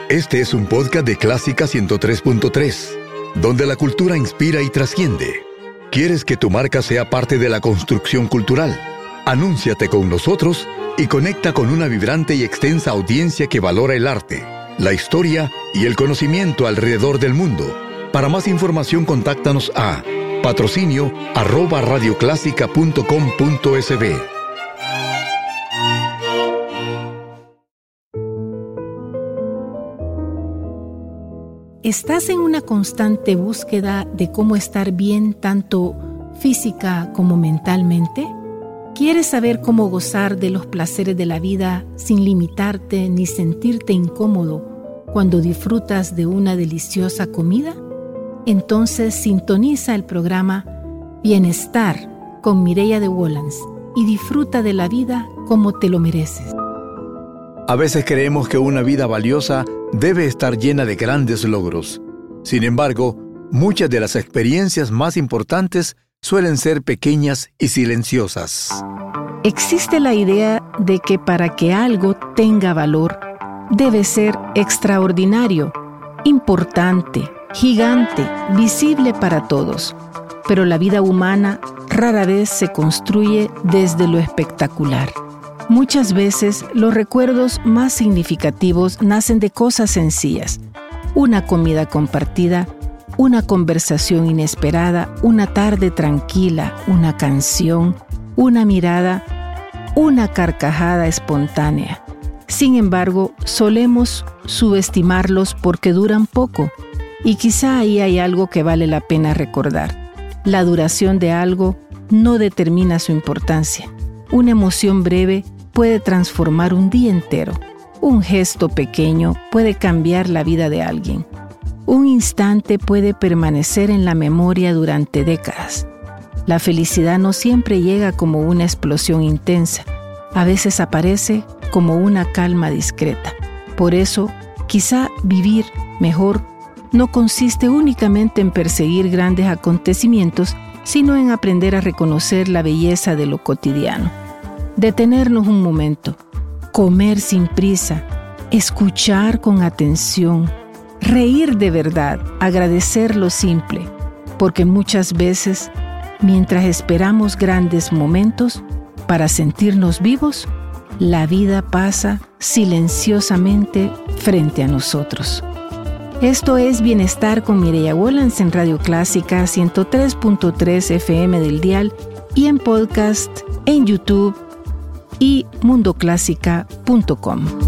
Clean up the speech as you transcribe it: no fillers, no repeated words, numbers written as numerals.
Este es un podcast de Clásica 103.3, donde la cultura inspira y trasciende. ¿Quieres que tu marca sea parte de la construcción cultural? Anúnciate con nosotros y conecta con una vibrante y extensa audiencia que valora el arte, la historia y el conocimiento alrededor del mundo. Para más información, contáctanos a patrocinio@radioclásica.com.sb. ¿Estás en una constante búsqueda de cómo estar bien tanto física como mentalmente? ¿Quieres saber cómo gozar de los placeres de la vida sin limitarte ni sentirte incómodo cuando disfrutas de una deliciosa comida? Entonces sintoniza el programa Bienestar con Mireya de Wolans y disfruta de la vida como te lo mereces. A veces creemos que una vida valiosa debe estar llena de grandes logros. Sin embargo, muchas de las experiencias más importantes suelen ser pequeñas y silenciosas. Existe la idea de que para que algo tenga valor, debe ser extraordinario, importante, gigante, visible para todos. Pero la vida humana rara vez se construye desde lo espectacular. Muchas veces los recuerdos más significativos nacen de cosas sencillas. Una comida compartida, una conversación inesperada, una tarde tranquila, una canción, una mirada, una carcajada espontánea. Sin embargo, solemos subestimarlos porque duran poco, y quizá ahí hay algo que vale la pena recordar. La duración de algo no determina su importancia. Una emoción breve puede transformar un día entero. Un gesto pequeño puede cambiar la vida de alguien. Un instante puede permanecer en la memoria durante décadas. La felicidad no siempre llega como una explosión intensa. A veces aparece como una calma discreta. Por eso, quizá vivir mejor no consiste únicamente en perseguir grandes acontecimientos, sino en aprender a reconocer la belleza de lo cotidiano. Detenernos un momento, comer sin prisa, escuchar con atención, reír de verdad, agradecer lo simple, porque muchas veces, mientras esperamos grandes momentos para sentirnos vivos, la vida pasa silenciosamente frente a nosotros. Esto es Bienestar con Mireya Wolans en Radio Clásica 103.3 FM del dial y en podcast en YouTube y mundoclásica.com.